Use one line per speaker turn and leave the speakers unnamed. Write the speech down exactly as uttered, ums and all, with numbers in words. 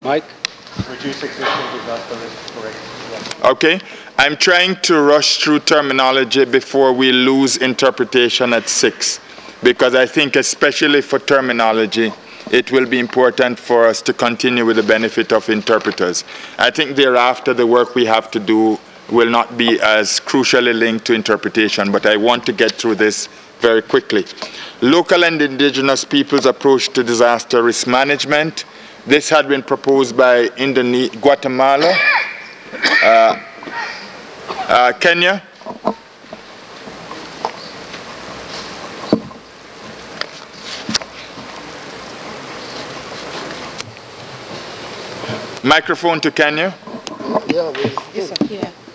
Mike? Reduce existing disaster risk, correct. Yeah.
Okay, I'm trying to rush through terminology before we lose interpretation at six, because I think especially for terminology, it will be important for us to continue with the benefit of interpreters. I think thereafter the work we have to do will not be as crucially linked to interpretation, but I want to get through this very quickly. Local and indigenous peoples' approach to disaster risk management. This had been proposed by Indone- Guatemala, uh, uh, Kenya, microphone to Kenya.
Yeah, we-
Yes, sir. Yeah.